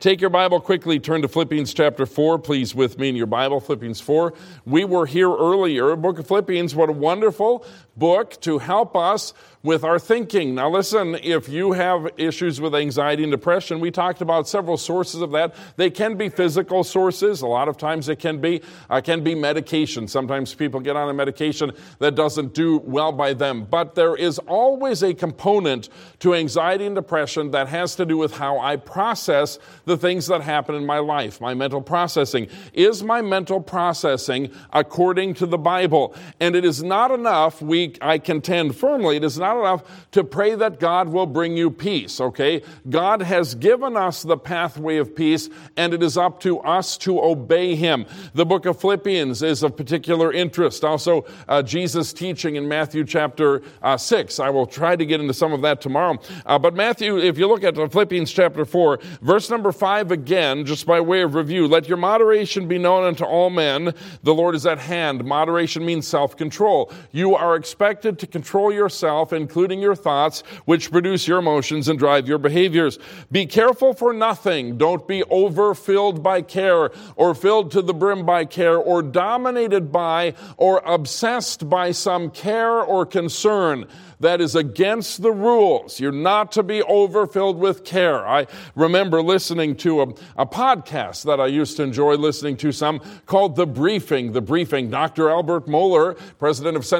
Take your Bible quickly, turn to Philippians chapter 4, please, with me in your Bible, Philippians 4. We were here earlier. Book of Philippians, what a wonderful book to help us with our thinking. Now listen, if you have issues with anxiety and depression, we talked about several sources of that. They can be physical sources. A lot of times it can be medication. Sometimes people get on a medication that doesn't do well by them. But there is always a component to anxiety and depression that has to do with how I process the things that happen in my life, my mental processing. Is my mental processing according to the Bible? And it is not enough, I contend firmly, it is not enough to pray that God will bring you peace, okay? God has given us the pathway of peace, and it is up to us to obey Him. The book of Philippians is of particular interest. Also, Jesus' teaching in Matthew chapter 6. I will try to get into some of that tomorrow. But Matthew, if you look at Philippians chapter 4, verse number 5 again, just by way of review, let your moderation be known unto all men. The Lord is at hand. Moderation means self-control. You are expected to control yourself, including your thoughts, which produce your emotions and drive your behaviors. Be careful for nothing. Don't be overfilled by care, or filled to the brim by care, or dominated by, or obsessed by some care or concern that is against the rules. You're not to be overfilled with care. I remember listening to a podcast that I used to enjoy listening to some called The Briefing. The Briefing. Dr. Albert Mohler, president of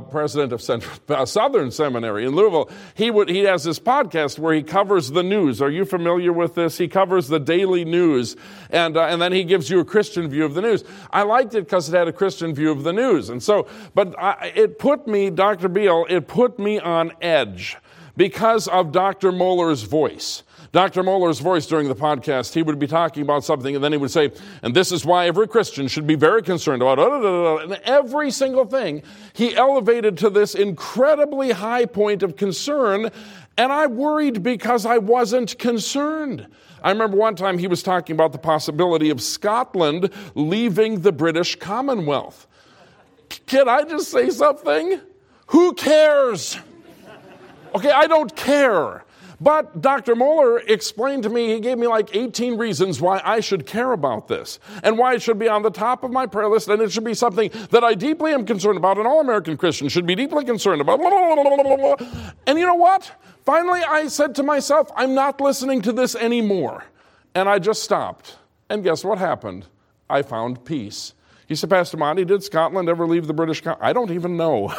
Southern Seminary in Louisville, he has this podcast where he covers the news. Are you familiar with this? He covers the daily news, and then he gives you a Christian view of the news. I liked it because it had a Christian view of the news, and so, it put me, Dr. Beal, on edge because of Dr. Mohler's voice. Dr. Mohler's voice during the podcast, he would be talking about something, and then he would say, and this is why every Christian should be very concerned about, and every single thing he elevated to this incredibly high point of concern, and I worried because I wasn't concerned. I remember one time he was talking about the possibility of Scotland leaving the British Commonwealth. Can I just say something? Who cares? Okay, I don't care. But Dr. Mohler explained to me, he gave me like 18 reasons why I should care about this and why it should be on the top of my prayer list, and it should be something that I deeply am concerned about, and all American Christians should be deeply concerned about. And you know what? Finally, I said to myself, I'm not listening to this anymore. And I just stopped. And guess what happened? I found peace. He said, Pastor Monty, did Scotland ever leave the British Commonwealth? I don't even know.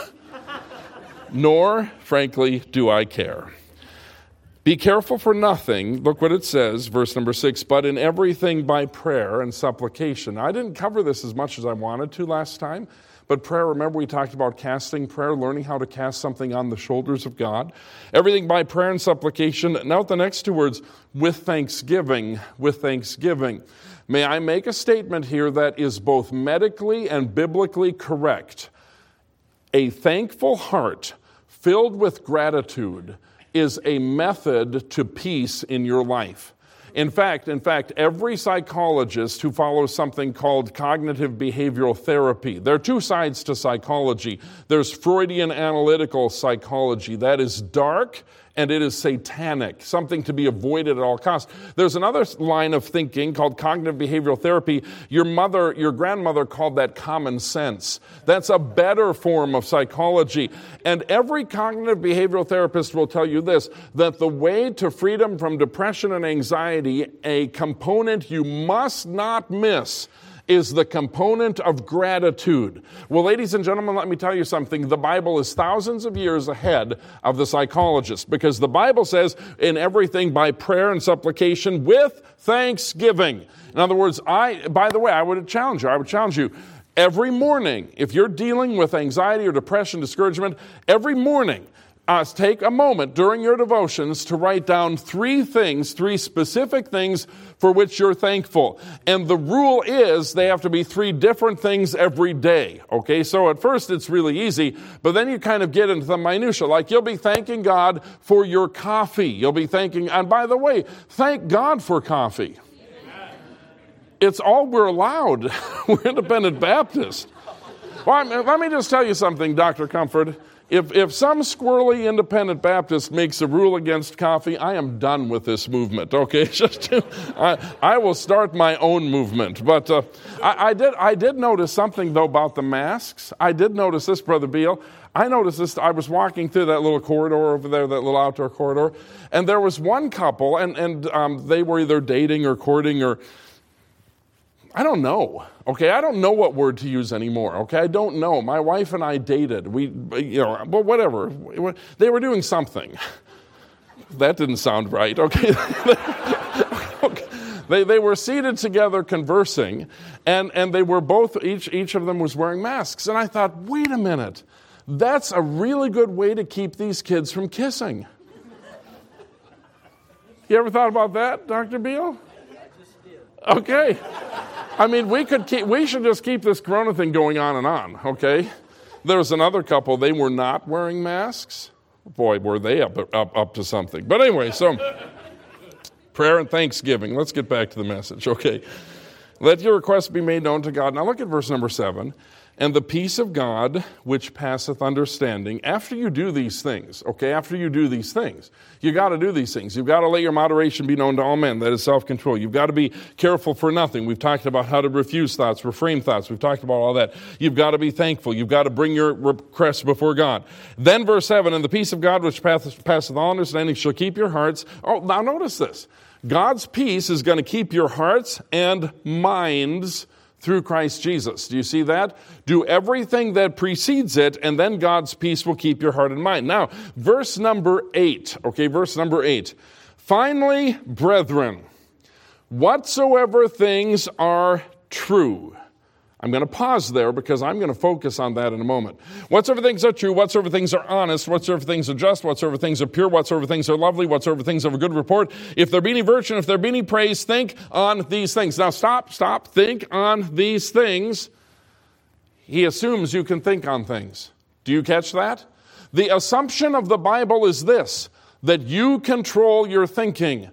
Nor, frankly, do I care. Be careful for nothing. Look what it says, verse number 6, but in everything by prayer and supplication. I didn't cover this as much as I wanted to last time, but prayer, remember we talked about casting prayer, learning how to cast something on the shoulders of God. Everything by prayer and supplication. Note the next two words, with thanksgiving, with thanksgiving. May I make a statement here that is both medically and biblically correct. A thankful heart filled with gratitude is a method to peace in your life. In fact, every psychologist who follows something called cognitive behavioral therapy, there are two sides to psychology. There's Freudian analytical psychology. That is dark and it is satanic, something to be avoided at all costs. There's another line of thinking called cognitive behavioral therapy. Your grandmother called that common sense. That's a better form of psychology. And every cognitive behavioral therapist will tell you this, that the way to freedom from depression and anxiety, a component you must not miss, is the component of gratitude. Well, ladies and gentlemen, let me tell you something. The Bible is thousands of years ahead of the psychologist, because the Bible says in everything by prayer and supplication with thanksgiving. In other words, I would challenge you, every morning, if you're dealing with anxiety or depression, discouragement, every morning, take a moment during your devotions to write down three specific things for which you're thankful. And the rule is they have to be three different things every day. Okay, so at first it's really easy, but then you kind of get into the minutia. Like you'll be thanking God for your coffee. You'll be thanking, and by the way, thank God for coffee. It's all we're allowed. We're independent Baptists. Well, let me just tell you something, Dr. Comfort. If some squirrely independent Baptist makes a rule against coffee, I am done with this movement, okay? I will start my own movement. But I did notice something, though, about the masks. I did notice this, Brother Beal. I noticed this. I was walking through that little corridor over there, that little outdoor corridor, and there was one couple, and they were either dating or courting or I don't know. Okay, I don't know what word to use anymore. Okay, I don't know. My wife and I dated. Well, whatever. They were doing something. That didn't sound right. Okay. They were seated together conversing, and they were both, each of them was wearing masks. And I thought, wait a minute. That's a really good way to keep these kids from kissing. You ever thought about that, Dr. Beal? Okay. I mean, we should just keep this corona thing going on and on, okay? There was another couple, they were not wearing masks. Boy, were they up to something. But anyway, so prayer and thanksgiving. Let's get back to the message, okay? Let your requests be made known to God. Now look at verse number 7. And the peace of God, which passeth understanding, after you do these things, okay, after you do these things, you got to do these things. You've got to let your moderation be known to all men. That is self-control. You've got to be careful for nothing. We've talked about how to refuse thoughts, refrain thoughts. We've talked about all that. You've got to be thankful. You've got to bring your requests before God. Then verse 7, and the peace of God, which passeth all understanding, shall keep your hearts. Oh, now notice this. God's peace is going to keep your hearts and minds through Christ Jesus. Do you see that? Do everything that precedes it, and then God's peace will keep your heart and mind. Now, verse number 8. Okay, verse number 8. Finally, brethren, whatsoever things are true. I'm going to pause there because I'm going to focus on that in a moment. Whatsoever things are true, whatsoever things are honest, whatsoever things are just, whatsoever things are pure, whatsoever things are lovely, whatsoever things of a good report, if there be any virtue, if there be any praise, think on these things. Now stop, think on these things. He assumes you can think on things. Do you catch that? The assumption of the Bible is this, that you control your thinking.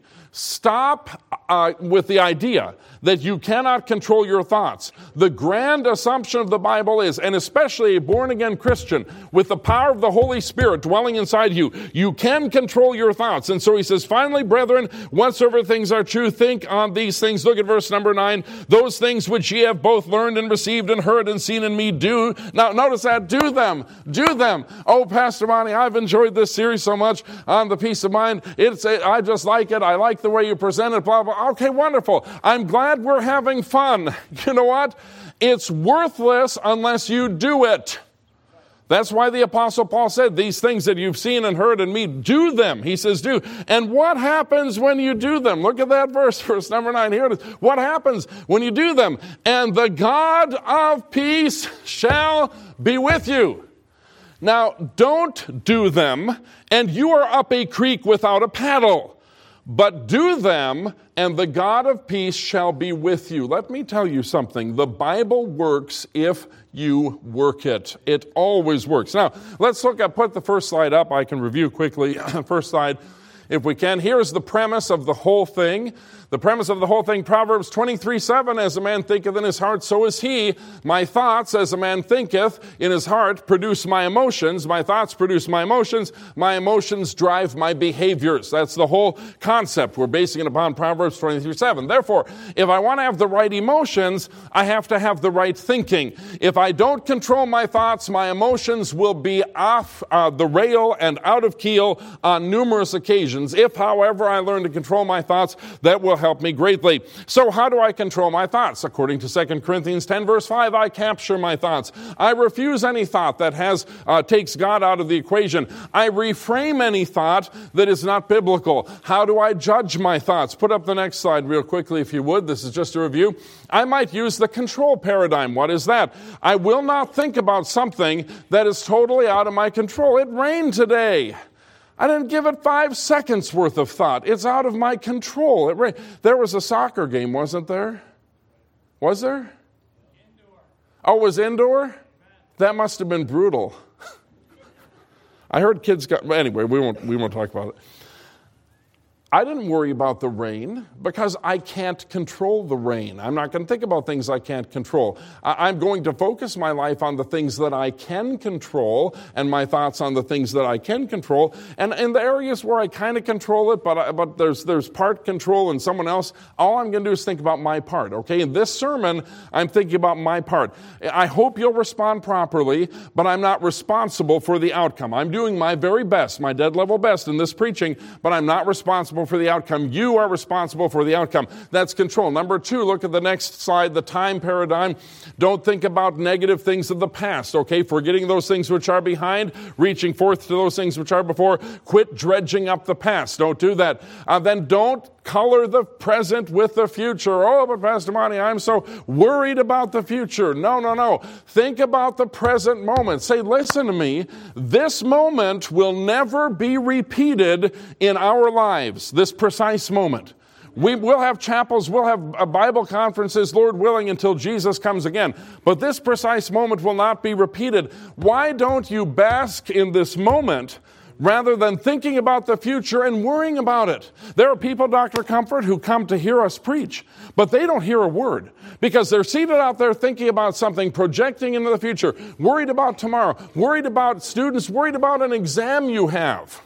Stop with the idea that you cannot control your thoughts. The grand assumption of the Bible is, and especially a born-again Christian, with the power of the Holy Spirit dwelling inside you, you can control your thoughts. And so he says, finally, brethren, whatsoever things are true, think on these things. Look at verse number 9. Those things which ye have both learned and received and heard and seen in me, do. Now, notice that, do them. Do them. Oh, Pastor Monty, I've enjoyed this series so much on the peace of mind. I just like it. I like the way you present it, blah, blah. Okay, wonderful. I'm glad we're having fun. You know what? It's worthless unless you do it. That's why the Apostle Paul said, these things that you've seen and heard in me, do them. He says, do. And what happens when you do them? Look at that verse number 9. Here it is. What happens when you do them? And the God of peace shall be with you. Now, don't do them, and you are up a creek without a paddle. But do them, and the God of peace shall be with you. Let me tell you something. The Bible works if you work it. It always works. Now, let's put the first slide up. I can review quickly. First slide, if we can. Here's the premise of the whole thing. The premise of the whole thing, Proverbs 23:7, as a man thinketh in his heart, so is he. My thoughts, as a man thinketh in his heart, produce my emotions. My thoughts produce my emotions. My emotions drive my behaviors. That's the whole concept. We're basing it upon Proverbs 23:7. Therefore, if I want to have the right emotions, I have to have the right thinking. If I don't control my thoughts, my emotions will be off the rail and out of keel on numerous occasions. If, however, I learn to control my thoughts, that will help me greatly. So how do I control my thoughts? According to 2 Corinthians 10, verse 5, I capture my thoughts. I refuse any thought that takes God out of the equation. I reframe any thought that is not biblical. How do I judge my thoughts? Put up the next slide real quickly, if you would. This is just a review. I might use the control paradigm. What is that? I will not think about something that is totally out of my control. It rained today. I didn't give it 5 seconds worth of thought. It's out of my control. There was a soccer game, wasn't there? Was there? Indoor. Oh, it was indoor? That must have been brutal. I heard kids anyway, we won't talk about it. I didn't worry about the rain because I can't control the rain. I'm not going to think about things I can't control. I'm going to focus my life on the things that I can control and my thoughts on the things that I can control. And in the areas where I kind of control it, but there's part control and someone else, all I'm going to do is think about my part, okay? In this sermon, I'm thinking about my part. I hope you'll respond properly, but I'm not responsible for the outcome. I'm doing my very best, my dead level best in this preaching, but I'm not responsible for the outcome. You are responsible for the outcome. That's control. Number 2, look at the next slide, the time paradigm. Don't think about negative things of the past, okay? Forgetting those things which are behind, reaching forth to those things which are before. Quit dredging up the past. Don't do that. Then don't color the present with the future. Oh, but Pastor Monty, I'm so worried about the future. No. Think about the present moment. Say, listen to me. This moment will never be repeated in our lives, this precise moment. We will have chapels, we'll have Bible conferences, Lord willing, until Jesus comes again. But this precise moment will not be repeated. Why don't you bask in this moment rather than thinking about the future and worrying about it? There are people, Dr. Comfort, who come to hear us preach, but they don't hear a word because they're seated out there thinking about something, projecting into the future, worried about tomorrow, worried about students, worried about an exam you have.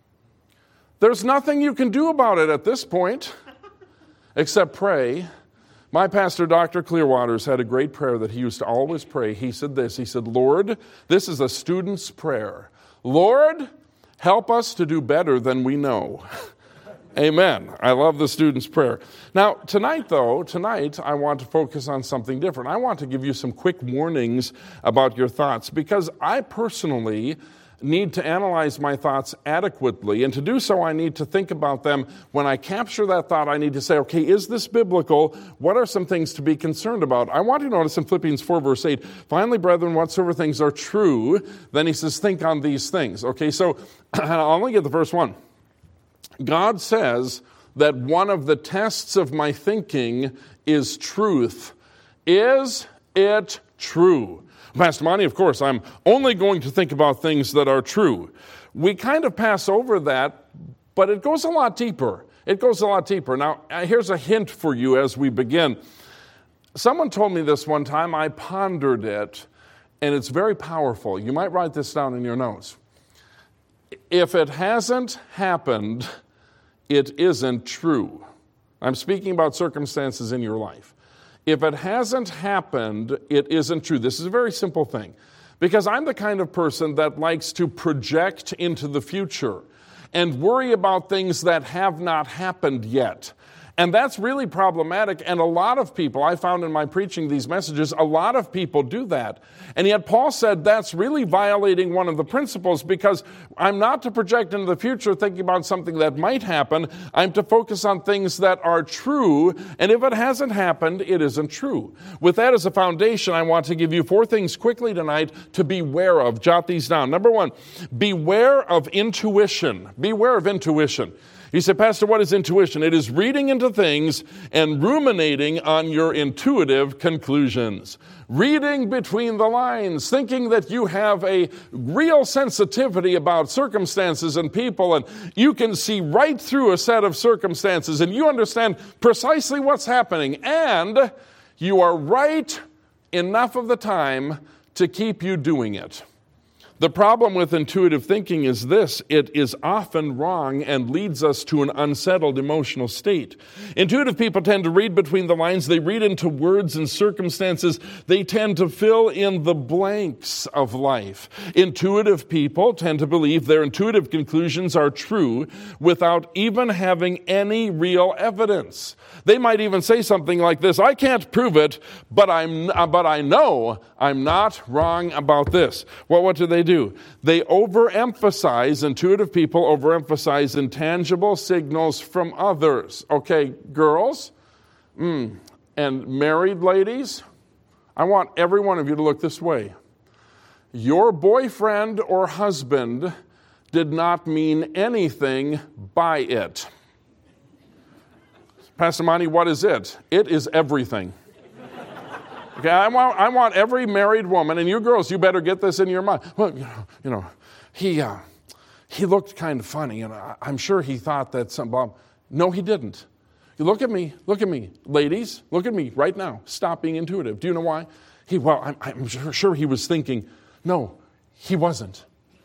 There's nothing you can do about it at this point except pray. My pastor, Dr. Clearwaters, had a great prayer that he used to always pray. He said this, he said, Lord, this is a student's prayer. Lord, help us to do better than we know. Amen. I love the student's prayer. Now, tonight I want to focus on something different. I want to give you some quick warnings about your thoughts because I personally need to analyze my thoughts adequately. And to do so, I need to think about them. When I capture that thought, I need to say, okay, is this biblical? What are some things to be concerned about? I want you to notice in Philippians 4, verse 8, finally, brethren, whatsoever things are true, then he says, think on these things. Okay, so I'll only get the first one. God says that one of the tests of my thinking is truth. Is it true? Pastor Monty, of course, I'm only going to think about things that are true. We kind of pass over that, but it goes a lot deeper. Now, here's a hint for you as we begin. Someone told me this one time. I pondered it, and it's very powerful. You might write this down in your notes. If it hasn't happened, it isn't true. I'm speaking about circumstances in your life. If it hasn't happened, it isn't true. This is a very simple thing. Because I'm the kind of person that likes to project into the future and worry about things that have not happened yet. And that's really problematic. And a lot of people, I found in my preaching these messages, a lot of people do that. And yet Paul said that's really violating one of the principles because I'm not to project into the future thinking about something that might happen. I'm to focus on things that are true. And if it hasn't happened, it isn't true. With that as a foundation, I want to give you 4 things quickly tonight to beware of. Jot these down. Number 1, beware of intuition. Beware of intuition. You say, Pastor, what is intuition? It is reading into things and ruminating on your intuitive conclusions. Reading between the lines, thinking that you have a real sensitivity about circumstances and people, and you can see right through a set of circumstances, and you understand precisely what's happening, and you are right enough of the time to keep you doing it. The problem with intuitive thinking is this: it is often wrong and leads us to an unsettled emotional state. Intuitive people tend to read between the lines. They read into words and circumstances. They tend to fill in the blanks of life. Intuitive people tend to believe their intuitive conclusions are true without even having any real evidence. They might even say something like this: I can't prove it, but I know I'm not wrong about this. Well, what do? They overemphasize, intuitive people overemphasize intangible signals from others. Okay, girls and married ladies, I want every one of you to look this way. Your boyfriend or husband did not mean anything by it. Pastor Monty, what is it? It is everything. Okay, I want every married woman, and you girls, you better get this in your mind. Well, he looked kind of funny, and I'm sure he thought that some. No, he didn't. You look at me, ladies, look at me right now. Stop being intuitive. Do you know why? I'm sure he was thinking, no, he wasn't.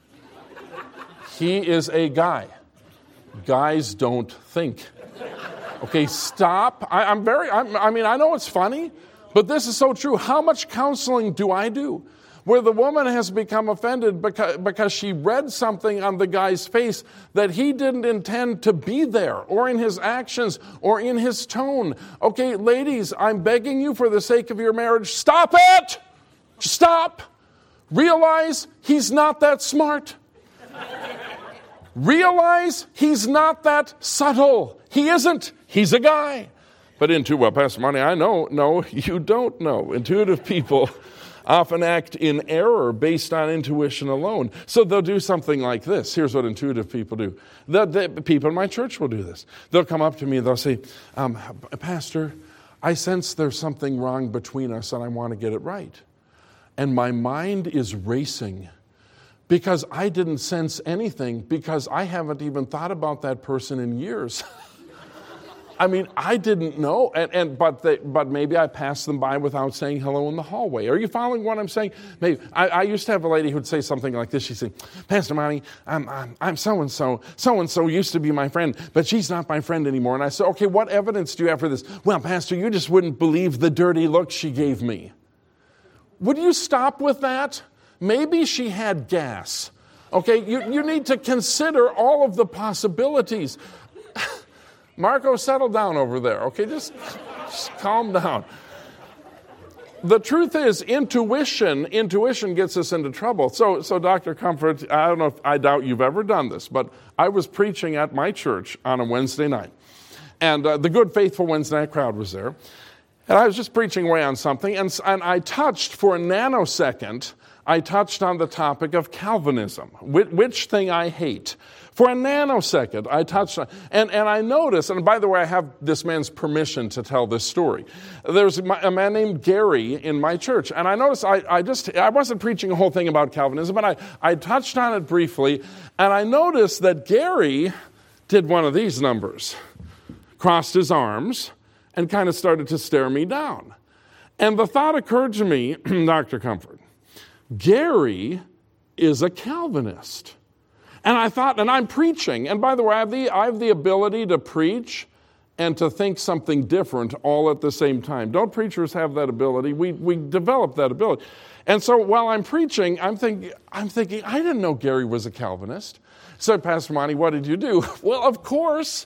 He is a guy. Guys don't think. Okay, stop. I know it's funny, but this is so true. How much counseling do I do? Where the woman has become offended because she read something on the guy's face that he didn't intend to be there, or in his actions, or in his tone. Okay, ladies, I'm begging you for the sake of your marriage, stop it! Stop! Realize he's not that smart. Realize he's not that subtle. He isn't. He's a guy. But Pastor Monty, I know. No, you don't know. Intuitive people often act in error based on intuition alone. So they'll do something like this. Here's what intuitive people do. The people in my church will do this. They'll come up to me and they'll say, Pastor, I sense there's something wrong between us and I want to get it right. And my mind is racing because I didn't sense anything, because I haven't even thought about that person in years. I didn't know, but maybe I passed them by without saying hello in the hallway. Are you following what I'm saying? Maybe I used to have a lady who'd say something like this. She'd say, Pastor Monty, I'm so-and-so. So-and-so used to be my friend, but she's not my friend anymore. And I said, okay, what evidence do you have for this? Well, Pastor, you just wouldn't believe the dirty look she gave me. Would you stop with that? Maybe she had gas. Okay, you need to consider all of the possibilities. Marco, settle down over there, okay? Just calm down. The truth is, intuition gets us into trouble. So Dr. Comfort, I doubt you've ever done this, but I was preaching at my church on a Wednesday night. And the good, faithful Wednesday night crowd was there. And I was just preaching away on something, and I touched for a nanosecond, I touched on the topic of Calvinism, which thing I hate. For a nanosecond, I touched on, and I noticed, and by the way, I have this man's permission to tell this story. There's a man named Gary in my church, and I noticed I wasn't preaching a whole thing about Calvinism, but I touched on it briefly, and I noticed that Gary did one of these numbers, crossed his arms, and kind of started to stare me down. And the thought occurred to me, Dr. Comfort, Gary is a Calvinist. And I thought, and I'm preaching, and by the way, I have the ability to preach and to think something different all at the same time. Don't preachers have that ability? We develop that ability. And so while I'm preaching, I'm thinking, I didn't know Gary was a Calvinist. So, Pastor Monty, what did you do? Well, of course,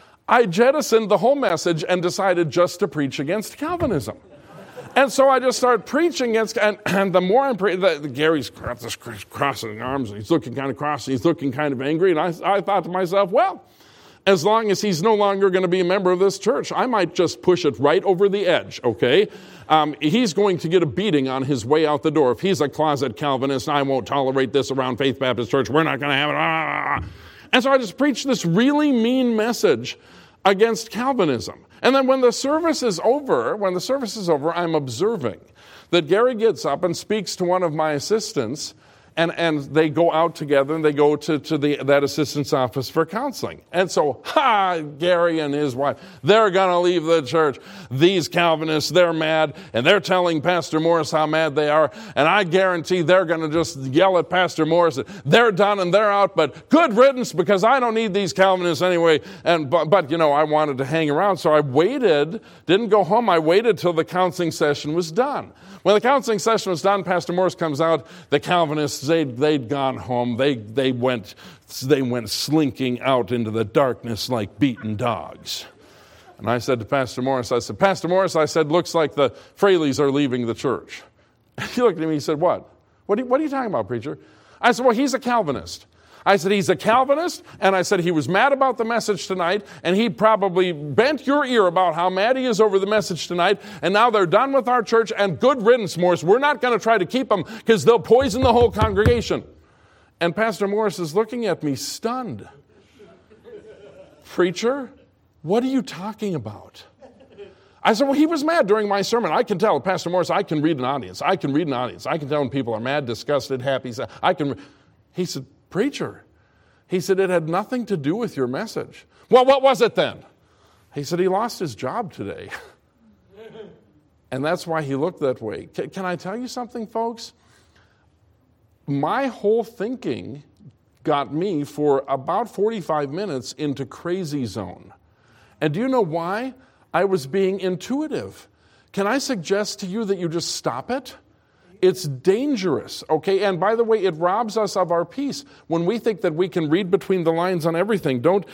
I jettisoned the whole message and decided just to preach against Calvinism. And so I just started preaching against, and the more I'm preaching, Gary's crossing arms, and he's looking kind of cross, and he's looking kind of angry, and I thought to myself, well, as long as he's no longer going to be a member of this church, I might just push it right over the edge, okay? He's going to get a beating on his way out the door. If he's a closet Calvinist, I won't tolerate this around Faith Baptist Church. We're not going to have it. And so I just preached this really mean message against Calvinism. And then when the service is over, I'm observing that Gary gets up and speaks to one of my assistants, and they go out together and they go to that assistant's office for counseling. And so, Gary and his wife, they're going to leave the church. These Calvinists, they're mad, and they're telling Pastor Morris how mad they are. And I guarantee they're going to just yell at Pastor Morris. They're done and they're out, but good riddance, because I don't need these Calvinists anyway. But I wanted to hang around, so I waited, didn't go home. I waited till the counseling session was done. When the counseling session was done, Pastor Morris comes out. The Calvinists, they'd gone home. They went slinking out into the darkness like beaten dogs. And I said to Pastor Morris, Pastor Morris, looks like the Fraleys are leaving the church. He looked at me, he said, what? What are you talking about, preacher? I said, well, he's a Calvinist. I said, he's a Calvinist, and I said he was mad about the message tonight, and he probably bent your ear about how mad he is over the message tonight, and now they're done with our church, and good riddance, Morris. We're not going to try to keep them because they'll poison the whole congregation. And Pastor Morris is looking at me stunned. Preacher, what are you talking about? I said, well, he was mad during my sermon. I can tell, Pastor Morris, I can read an audience. I can tell when people are mad, disgusted, happy. He said, preacher, he said, it had nothing to do with your message. Well, what was it then? He said he lost his job today. And that's why he looked that way. Can I tell you something, folks? My whole thinking got me for about 45 minutes into crazy zone. And do you know why? I was being intuitive. Can I suggest to you that you just stop it? It's dangerous, okay? And by the way, it robs us of our peace when we think that we can read between the lines on everything. Don't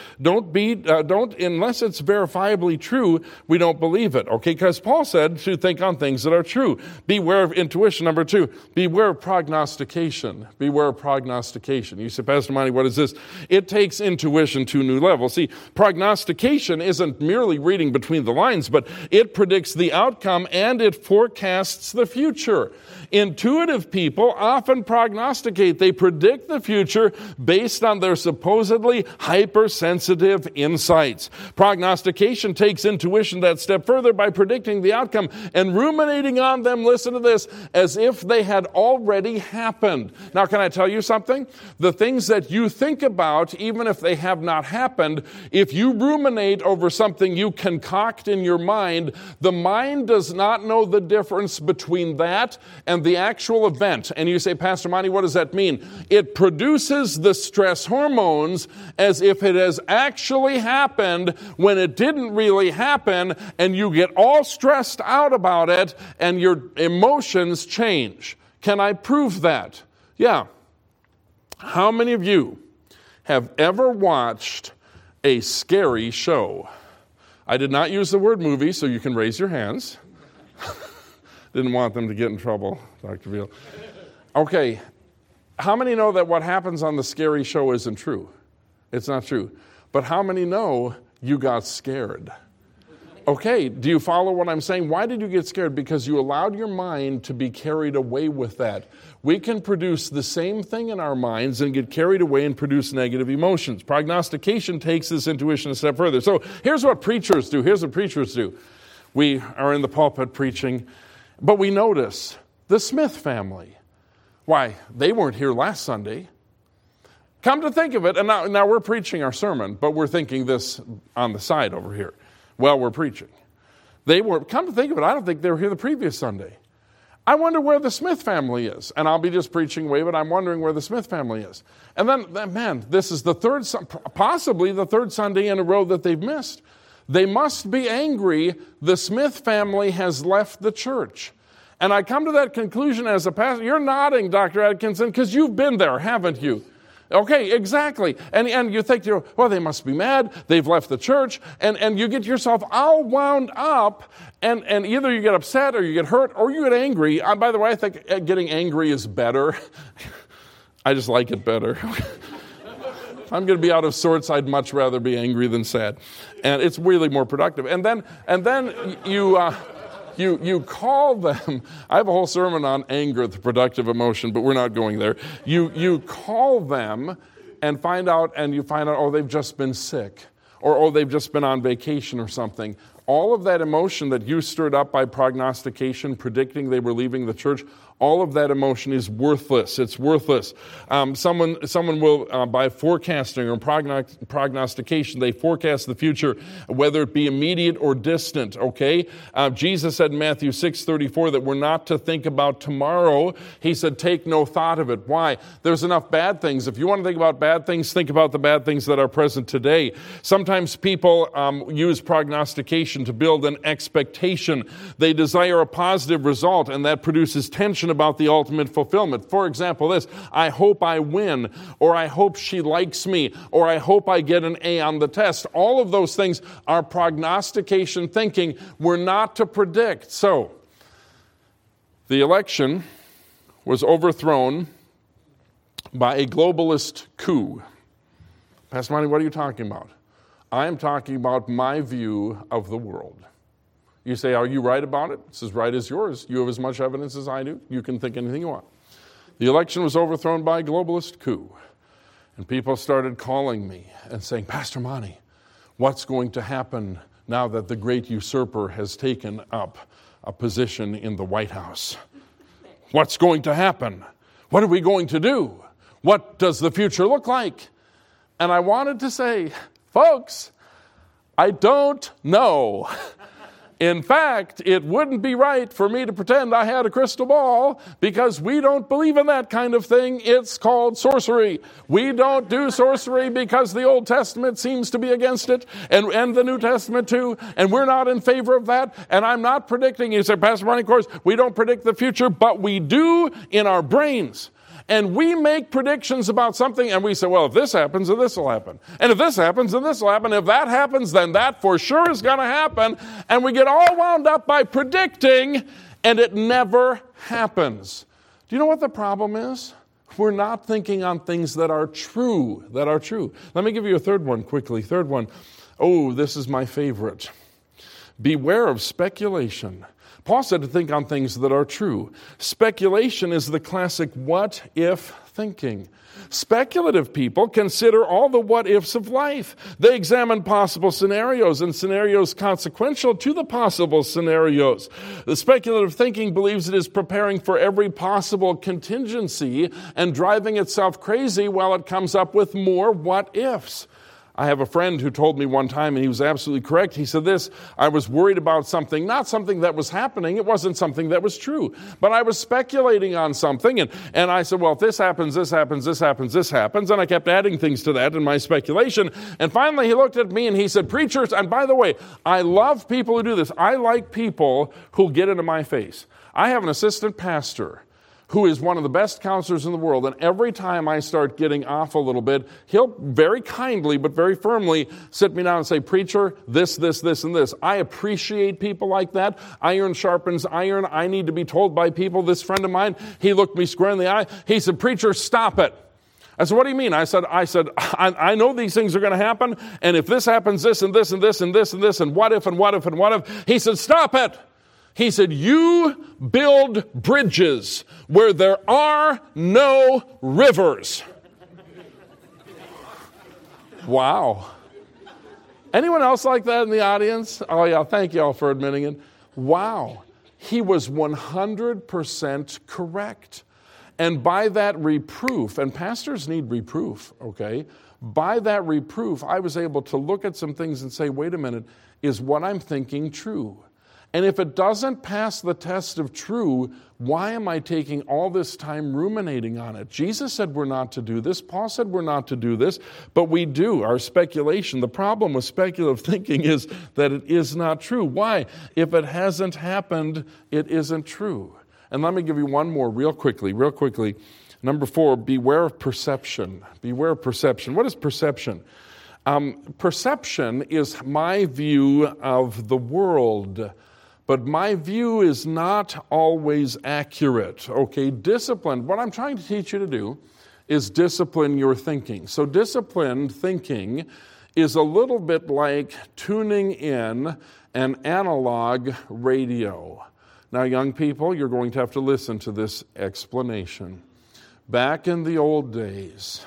unless it's verifiably true, we don't believe it, okay? Because Paul said to think on things that are true. Beware of intuition. Number 2, beware of prognostication. Beware of prognostication. You say, Pastor Monty, what is this? It takes intuition to a new level. See, prognostication isn't merely reading between the lines, but it predicts the outcome and it forecasts the future. Intuitive people often prognosticate. They predict the future based on their supposedly hypersensitive insights. Prognostication takes intuition that step further by predicting the outcome and ruminating on them, listen to this, as if they had already happened. Now, can I tell you something? The things that you think about, even if they have not happened, if you ruminate over something you concoct in your mind, the mind does not know the difference between that and the actual event. And you say, Pastor Monty, what does that mean? It produces the stress hormones as if it has actually happened when it didn't really happen, and you get all stressed out about it and your emotions change. Can I prove that? Yeah. How many of you have ever watched a scary show? I did not use the word movie, so you can raise your hands. Didn't want them to get in trouble, Dr. Veal. Okay, how many know that what happens on the scary show isn't true? It's not true. But how many know you got scared? Okay, do you follow what I'm saying? Why did you get scared? Because you allowed your mind to be carried away with that. We can produce the same thing in our minds and get carried away and produce negative emotions. Prognostication takes this intuition a step further. So here's what preachers do. We are in the pulpit preaching, but we notice the Smith family. Why, they weren't here last Sunday. Come to think of it, and now we're preaching our sermon, but we're thinking this on the side over here while we're preaching. Come to think of it, I don't think they were here the previous Sunday. I wonder where the Smith family is. And I'll be just preaching away, but I'm wondering where the Smith family is. And then, man, this is possibly the third Sunday in a row that they've missed. They must be angry the Smith family has left the church. And I come to that conclusion as a pastor. You're nodding, Dr. Atkinson, because you've been there, haven't you? Okay, exactly. And you think, well, they must be mad. They've left the church. And you get yourself all wound up, and either you get upset or you get hurt or you get angry. By the way, I think getting angry is better. I just like it better. If I'm going to be out of sorts, I'd much rather be angry than sad. And it's really more productive. And then you call them. I have a whole sermon on anger, the productive emotion, but we're not going there. You call them and find out, oh, they've just been sick, or oh, they've just been on vacation or something. All of that emotion that you stirred up by prognostication, predicting they were leaving the church, all of that emotion is worthless. It's worthless. Someone will, by forecasting or prognostication, they forecast the future, whether it be immediate or distant, okay? Jesus said in Matthew 6:34 that we're not to think about tomorrow. He said, take no thought of it. Why? There's enough bad things. If you want to think about bad things, think about the bad things that are present today. Sometimes people use prognostication to build an expectation. They desire a positive result, and that produces tension about the ultimate fulfillment. For example, this, I hope I win, or I hope she likes me, or I hope I get an A on the test. All of those things are prognostication thinking. We're not to predict. So, the election was overthrown by a globalist coup. Pastor Monty, what are you talking about? I am talking about my view of the world. You say, are you right about it? It's as right as yours. You have as much evidence as I do. You can think anything you want. The election was overthrown by a globalist coup. And people started calling me and saying, Pastor Monty, what's going to happen now that the great usurper has taken up a position in the White House? What's going to happen? What are we going to do? What does the future look like? And I wanted to say, folks, I don't know. In fact, it wouldn't be right for me to pretend I had a crystal ball because we don't believe in that kind of thing. It's called sorcery. We don't do sorcery because the Old Testament seems to be against it and the New Testament too, and we're not in favor of that. And I'm not predicting. You say, Pastor Barney, of course, we don't predict the future, but we do in our brains. And we make predictions about something, and we say, well, if this happens, then this will happen. And if this happens, then this will happen. If that happens, then that for sure is going to happen. And we get all wound up by predicting, and it never happens. Do you know what the problem is? We're not thinking on things that are true, Let me give you a third one quickly. Third one. Oh, this is my favorite. Beware of speculation. Paul said to think on things that are true. Speculation is the classic what-if thinking. Speculative people consider all the what-ifs of life. They examine possible scenarios and scenarios consequential to the possible scenarios. The speculative thinking believes it is preparing for every possible contingency and driving itself crazy while it comes up with more what-ifs. I have a friend who told me one time, and he was absolutely correct. He said this, I was worried about something, not something that was happening. It wasn't something that was true. But I was speculating on something, and I said, well, if this happens, this happens, this happens, this happens. And I kept adding things to that in my speculation. And finally, he looked at me and he said, preachers, and by the way, I love people who do this. I like people who get into my face. I have an assistant pastor who is one of the best counselors in the world, and every time I start getting off a little bit, he'll very kindly but very firmly sit me down and say, preacher, this, and this. I appreciate people like that. Iron sharpens iron. I need to be told by people. This friend of mine, he looked me square in the eye. He said, preacher, stop it. I said, what do you mean? I said, I know these things are going to happen, and if this happens, this, and this, and this, and this, and this, and what if, and what if, and what if. He said, stop it. He said, you build bridges where there are no rivers. Wow. Anyone else like that in the audience? Oh, yeah, thank you all for admitting it. Wow. He was 100% correct. And by that reproof, and pastors need reproof, okay? By that reproof, I was able to look at some things and say, wait a minute, is what I'm thinking true? And if it doesn't pass the test of true, why am I taking all this time ruminating on it? Jesus said we're not to do this. Paul said we're not to do this, but we do. Our speculation. The problem with speculative thinking is that it is not true. Why? If it hasn't happened, it isn't true. And let me give you one more real quickly. Number 4, beware of perception. Beware of perception. What is perception? Perception is my view of the world. But my view is not always accurate, okay? Discipline, what I'm trying to teach you to do is discipline your thinking. So disciplined thinking is a little bit like tuning in an analog radio. Now, young people, you're going to have to listen to this explanation. Back in the old days,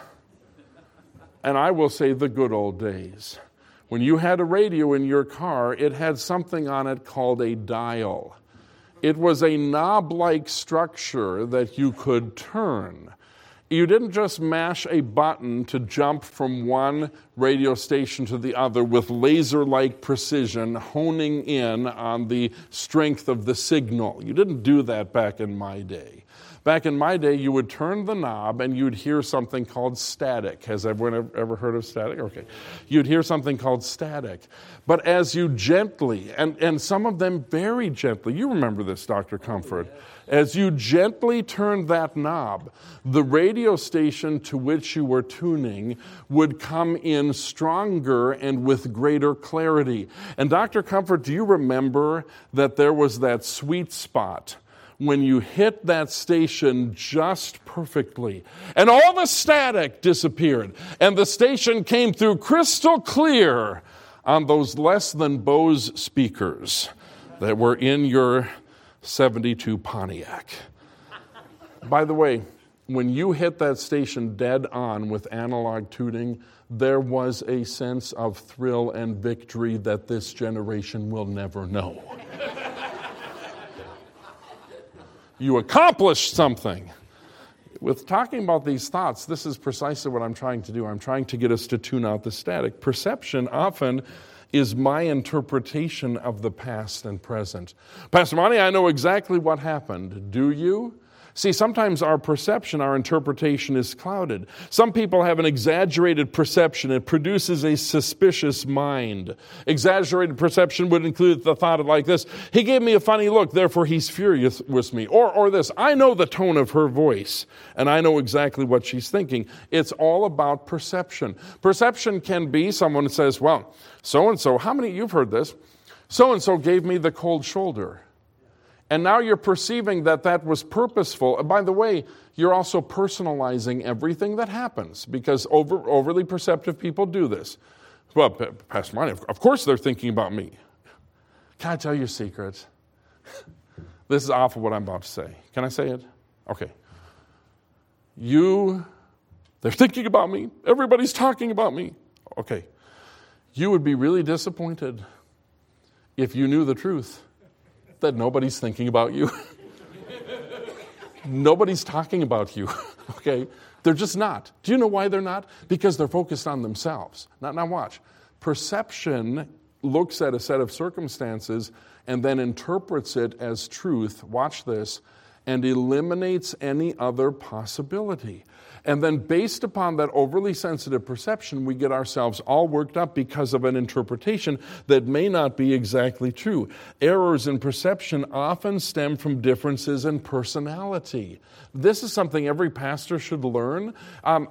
and I will say the good old days, when you had a radio in your car, it had something on it called a dial. It was a knob-like structure that you could turn. You didn't just mash a button to jump from one radio station to the other with laser-like precision, honing in on the strength of the signal. You didn't do that back in my day. Back in my day, you would turn the knob and you'd hear something called static. Has everyone ever heard of static? Okay. You'd hear something called static. But as you gently, and some of them very gently, you remember this, Dr. Comfort, as you gently turned that knob, the radio station to which you were tuning would come in stronger and with greater clarity. And Dr. Comfort, do you remember that there was that sweet spot when you hit that station just perfectly, and all the static disappeared, and the station came through crystal clear on those less than Bose speakers that were in your 72 Pontiac. By the way, when you hit that station dead on with analog tuning, there was a sense of thrill and victory that this generation will never know. You accomplished something. With talking about these thoughts, this is precisely what I'm trying to do. I'm trying to get us to tune out the static. Perception often is my interpretation of the past and present. Pastor Monty, I know exactly what happened. Do you? See, sometimes our perception, our interpretation is clouded. Some people have an exaggerated perception. It produces a suspicious mind. Exaggerated perception would include the thought of like this: he gave me a funny look, therefore he's furious with me. Or this: I know the tone of her voice, and I know exactly what she's thinking. It's all about perception. Perception can be someone says, well, so-and-so, how many, you've heard this, so-and-so gave me the cold shoulder. And now you're perceiving that that was purposeful. And by the way, you're also personalizing everything that happens, because overly perceptive people do this. Well, Pastor Monty, of course they're thinking about me. Can I tell you a secret? This is awful what I'm about to say. Can I say it? Okay. They're thinking about me. Everybody's talking about me. Okay. You would be really disappointed if you knew the truth that nobody's thinking about you. Nobody's talking about you, okay? They're just not. Do you know why they're not? Because they're focused on themselves. Now watch. Perception looks at a set of circumstances and then interprets it as truth, watch this, and eliminates any other possibility. And then based upon that overly sensitive perception, we get ourselves all worked up because of an interpretation that may not be exactly true. Errors in perception often stem from differences in personality. This is something every pastor should learn. Can't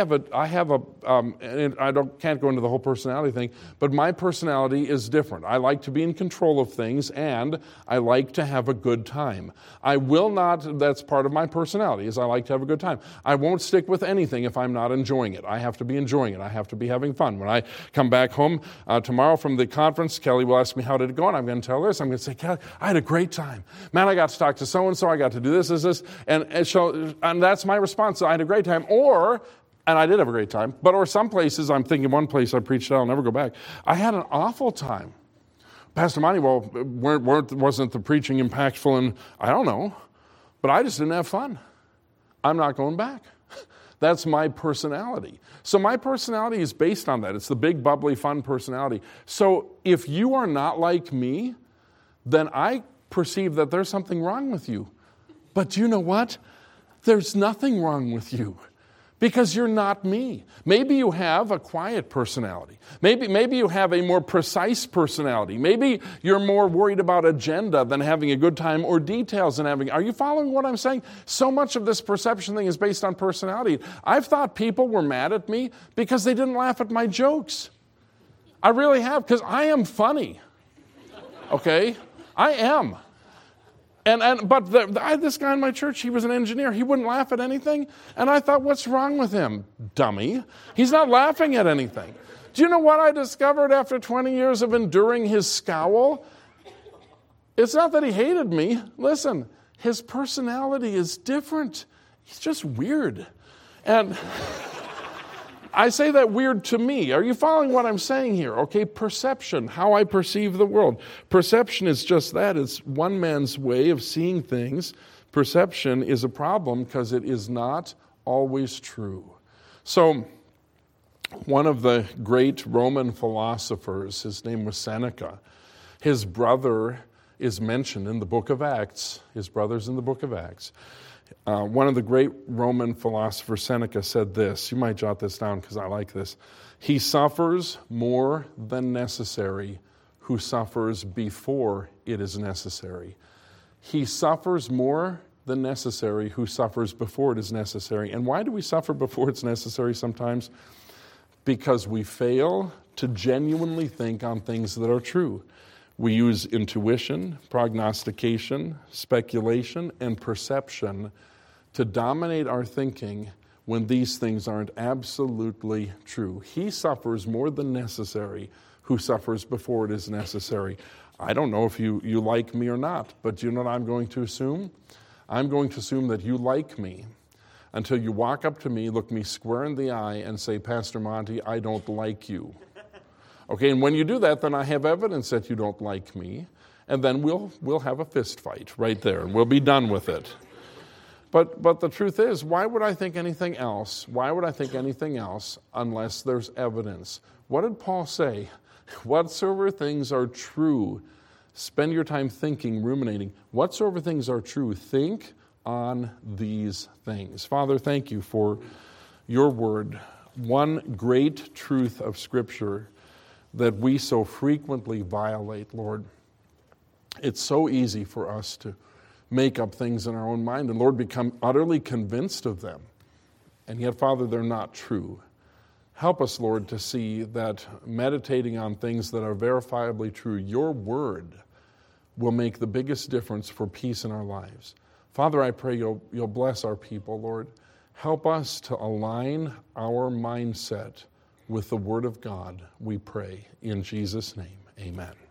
go into the whole personality thing, but my personality is different. I like to be in control of things, and I like to have a good time. That's part of my personality, is I like to have a good time. I won't stick with anything if I'm not enjoying it. I have to be enjoying it. I have to be having fun. When I come back home tomorrow from the conference, Kelly will ask me, how did it go? And I'm going to tell her this. I'm going to say, Kelly, I had a great time. Man, I got to talk to so-and-so. I got to do this. And that's my response. I had a great time. And I did have a great time. Or some places, I'm thinking one place I preached at, I'll never go back. I had an awful time. Pastor Monty, wasn't the preaching impactful? And I don't know. But I just didn't have fun. I'm not going back. That's my personality. So my personality is based on that. It's the big, bubbly, fun personality. So if you are not like me, then I perceive that there's something wrong with you. But you know what? There's nothing wrong with you, because you're not me. Maybe you have a quiet personality. Maybe you have a more precise personality. Maybe you're more worried about agenda than having a good time, or details than having. Are you following what I'm saying? So much of this perception thing is based on personality. I've thought people were mad at me because they didn't laugh at my jokes. I really have, because I am funny. Okay? I am. But I had this guy in my church, he was an engineer. He wouldn't laugh at anything. And I thought, what's wrong with him, dummy? He's not laughing at anything. Do you know what I discovered after 20 years of enduring his scowl? It's not that he hated me. Listen, his personality is different. He's just weird. And I say that weird to me. Are you following what I'm saying here? Okay, perception, how I perceive the world. Perception is just that. It's one man's way of seeing things. Perception is a problem because it is not always true. So, one of the great Roman philosophers, his name was Seneca. His brother is mentioned in the book of Acts. His brother's in the book of Acts. One of the great Roman philosophers, Seneca, said this. You might jot this down because I like this. He suffers more than necessary who suffers before it is necessary. He suffers more than necessary who suffers before it is necessary. And why do we suffer before it's necessary sometimes? Because we fail to genuinely think on things that are true. We use intuition, prognostication, speculation, and perception to dominate our thinking when these things aren't absolutely true. He suffers more than necessary who suffers before it is necessary. I don't know if you like me or not, but do you know what I'm going to assume? I'm going to assume that you like me until you walk up to me, look me square in the eye, and say, Pastor Monty, I don't like you. Okay, and when you do that, then I have evidence that you don't like me, and then we'll have a fist fight right there, and we'll be done with it. But the truth is, why would I think anything else? Why would I think anything else unless there's evidence? What did Paul say? Whatsoever things are true, spend your time thinking, ruminating. Whatsoever things are true, think on these things. Father, thank you for your word. One great truth of Scripture that we so frequently violate, Lord. It's so easy for us to make up things in our own mind and, Lord, become utterly convinced of them. And yet, Father, they're not true. Help us, Lord, to see that meditating on things that are verifiably true, your word will make the biggest difference for peace in our lives. Father, I pray you'll bless our people, Lord. Help us to align our mindset with the Word of God, we pray. In Jesus' name, amen.